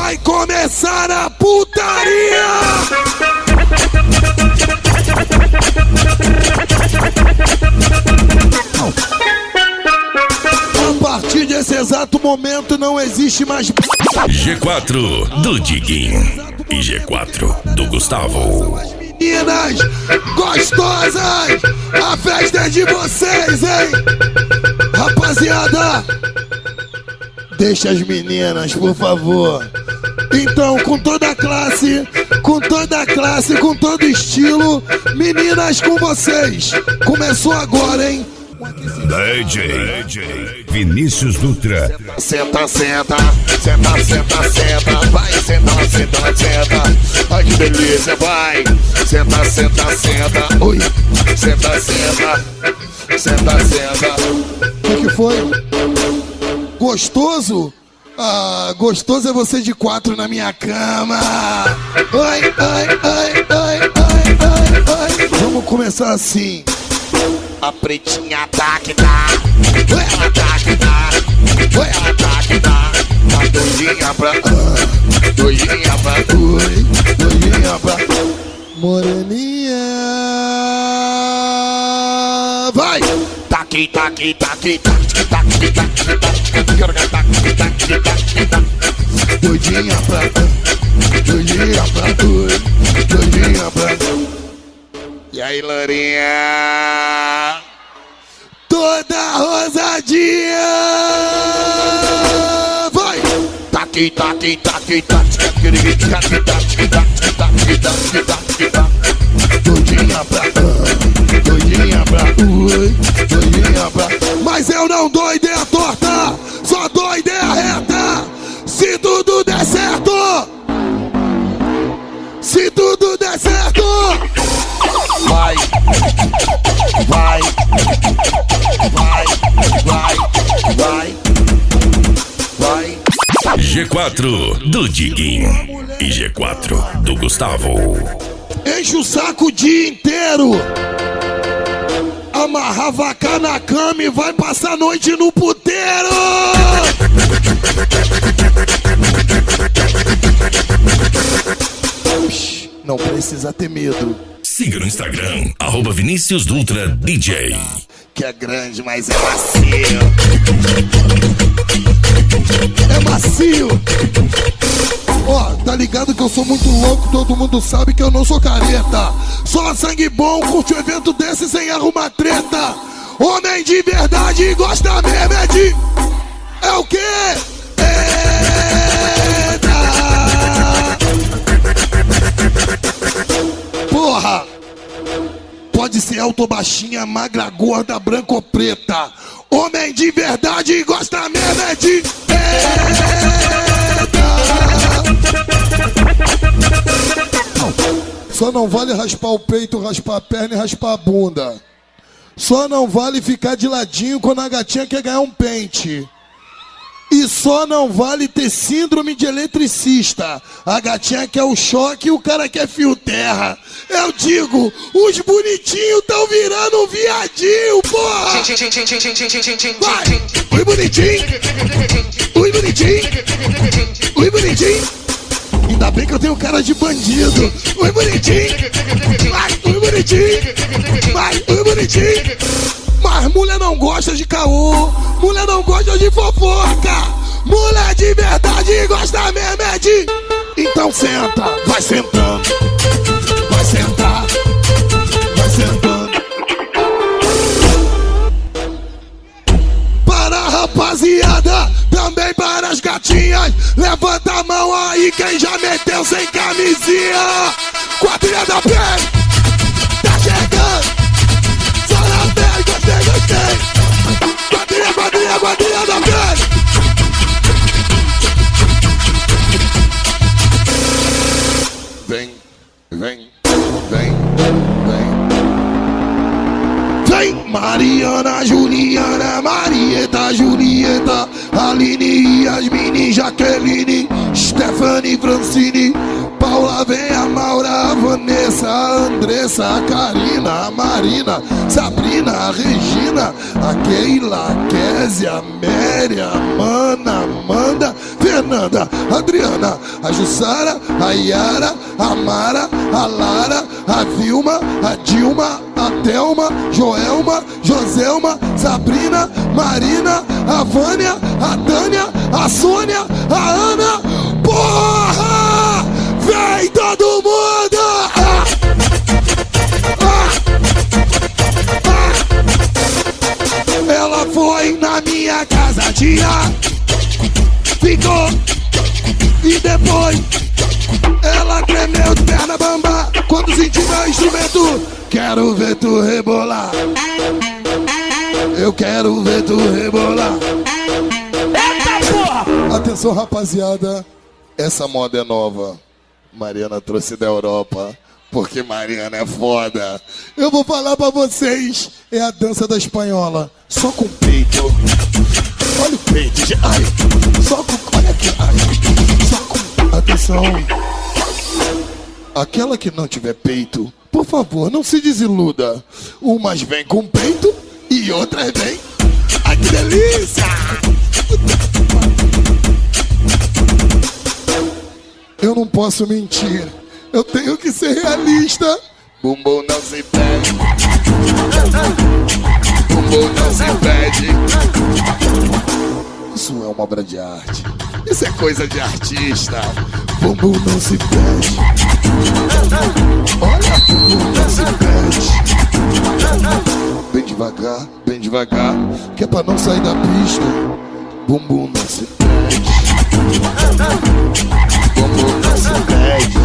Vai começar a putaria! A partir desse exato momento não existe mais G4 do Diguinho e G4 do Gustavo. Meninas gostosas, a festa é de vocês, hein? Rapaziada, deixa as meninas, por favor. Então, com toda a classe, com todo estilo, meninas com vocês. Começou agora, hein? DJ Vinícius Dutra. Senta, senta, senta, senta, senta. Vai, senta, senta, senta. Ai, que delícia, vai. Senta, senta, senta. Oi, senta, senta. Senta, senta. O que foi? Gostoso? Ah, gostoso é você de 4 na minha cama. Ai, ai, ai, ai, ai, ai, ai. Vamos começar assim. A pretinha tá que tá, ela tá que tá, ela tá que tá. Tá doidinha pra, doidinha pra, doidinha pra. Moreninha, vai! Tá aqui, tá aqui, tá aqui, tá aqui, tá aqui, tá aqui, tá aqui, tá aqui, tá aqui, tá aqui, tá aqui. Doidinha pra, doidinha pra, doidinha pra. E aí, Lourinha? Toda rosadinha! Vai! Tá aqui, tá aqui, tá aqui, tá aqui, tá aqui, tá aqui, tá aqui, tá aqui, tá aqui, tá aqui, tá aqui, tá aqui. Doidinha pra, doidinha pra, doidinha pra. Mas eu não dou ideia torta, só dou ideia reta. Se tudo der certo, se tudo der certo. Vai, vai, vai, vai, vai, vai. G4 do Diguinho e G4 do Gustavo. Enche o saco o dia inteiro. Amarra a vaca na cama e vai passar a noite no puteiro. Não precisa ter medo. Siga no Instagram, @Vinícius Dutra DJ. Que é grande, mas é macio. É macio. Ó, tá ligado que eu sou muito louco, todo mundo sabe que eu não sou careta. Só sangue bom, curte um evento desse sem arrumar treta. Homem de verdade gosta mesmo é de... É o quê? Porra! Pode ser alto ou baixinha, magra, gorda, branca ou preta. Homem de verdade gosta mesmo é de... Só não vale raspar o peito, raspar a perna e raspar a bunda. Só não vale ficar de ladinho quando a gatinha quer ganhar um pente. E só não vale ter síndrome de eletricista. A gatinha quer o choque e o cara quer fio terra. Eu digo, os bonitinhos tão virando um viadinho, porra! Vai! Oi, bonitinho! Oi, bonitinho! Oi, bonitinho! Ainda bem que eu tenho cara de bandido. Oi, bonitinho! Vai! Oi, bonitinho! Vai! Oi, bonitinho! Mas mulher não gosta de caô, mulher não gosta de fofoca. Mulher de verdade gosta mesmo é de... Então senta, vai sentando, vai sentar, vai sentando. Para a rapaziada, também para as gatinhas. Levanta a mão aí quem já meteu sem camisinha. Quadrilha da pele, tá chegando. Gostei. Quadrilha, quadrilha, quadrilha da pele. Vem, vem, vem, vem. Vem, Mariana, Juliana, Marieta, Julieta, Aline, Yasmine, Jaqueline, Stephanie, Francine, Paula, vem a Maura, a Vanessa, a Andressa, a Karina, a Marina, Sabrina, a Regina, a Keila, a Kézia, a Mary, a Mana, Amanda, Fernanda, a Adriana, a Jussara, a Yara, a Mara, a Lara, a Vilma, a Dilma, a Thelma, Joelma, Joselma, Sabrina, Marina, a Vânia, a Tânia, a Sônia, a Ana. Porra! Vem todo mundo! Ela foi na minha casa, tia, ficou, e depois ela tremeu de perna bamba quando sentiu meu instrumento. Quero ver tu rebolar, eu quero ver tu rebolar. Eita porra! Atenção, rapaziada, essa moda é nova. Mariana trouxe da Europa, porque Mariana é foda. Eu vou falar pra vocês, é a dança da espanhola, só com peito. Olha o peito, ai, só com, olha aqui, ai, só com, atenção. Aquela que não tiver peito, por favor, não se desiluda. Umas vem com peito e outras vem, ai que delícia. Eu não posso mentir, eu tenho que ser realista. Bumbum não se pede, bumbum não se pede. Isso é uma obra de arte, isso é coisa de artista. Bumbum não se pede, olha, bumbum não se pede. Bem devagar, que é pra não sair da pista. Bumbum não se pede, bumbum não se pede.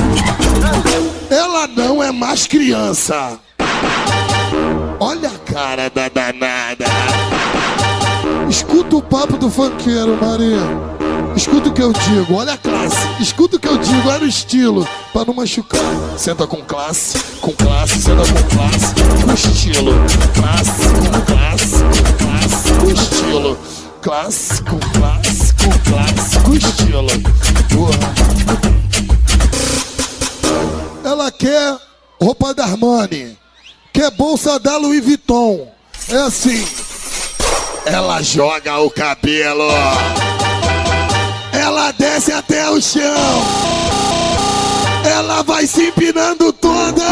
Ela não é mais criança. Olha a cara da danada. Escuta o papo do funkeiro, Maria. Escuta o que eu digo, olha a classe. Escuta o que eu digo, olha o estilo, pra não machucar. Senta com classe, senta com classe, com estilo. Classe, com classe, com classe, com estilo. Classe, com classe, com classe, com estilo. Ela quer roupa da Armani, quer bolsa da Louis Vuitton. É assim, ela joga o cabelo, ela desce até o chão, ela vai se empinando toda.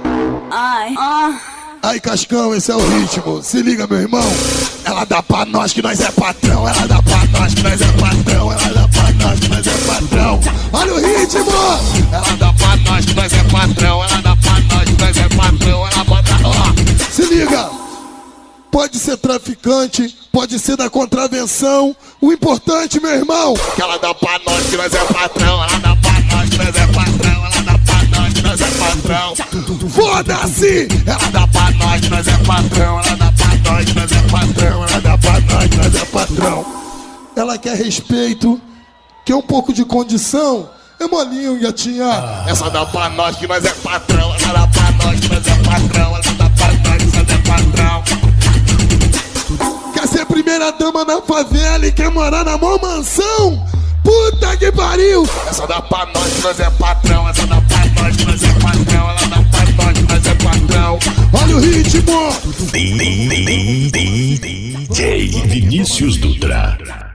Aí, Cascão, esse é o ritmo. Se liga, meu irmão. Ela dá pra nós que nós é patrão. Ela dá pra nós que nós é patrão. Ela dá pra nós que nós é patrão. Olha o ritmo. Ela dá pra nós que nós é patrão. Ela dá pra nós que nós é patrão. Ela bota... Ó, se liga. Pode ser traficante, pode ser da contravenção. O importante, meu irmão, que ela dá pra nós que nós é patrão. Ela dá pra nós que nós é patrão. Ela dá pra nós que nós é patrão. Foda-se! Ela dá pra nós que nós é patrão. Ela dá pra nós que nós é patrão. Ela dá pra nós que nós é patrão. Ela quer respeito, quer um pouco de condição. É molinho, gatinha. Essa dá pra nós que nós é patrão. Ela dá pra nós que nós é patrão. Ela dá pra nós que nós é patrão. Quer ser primeira dama na favela e quer morar na mó mansão? Puta que pariu! Essa dá pra nós que nós é patrão. Essa dá pra nós que nós é patrão. Ela dá pra nós que nós é patrão. Olha o ritmo! DJ Vinícius Dutra.